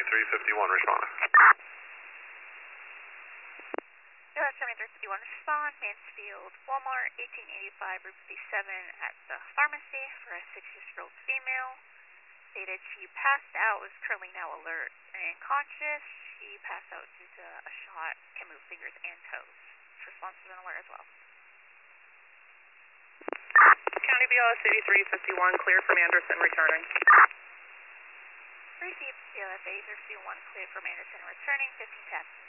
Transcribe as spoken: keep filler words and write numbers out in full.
seventy-three fifty-one, responding. U S seventy-three fifty-one, respond, Mansfield, Walmart, eighteen eighty-five, Route fifty-seven at the pharmacy for a six-year-old female. Stated she passed out, is currently now alert and conscious. She passed out due to a shot, can move fingers and toes. Response has been alert as well. County B L S eighty-three fifty-one, cleared from Anderson, returning. Received B L S eighty-three fifty-one, cleared from Anderson, returning, fifteen ten.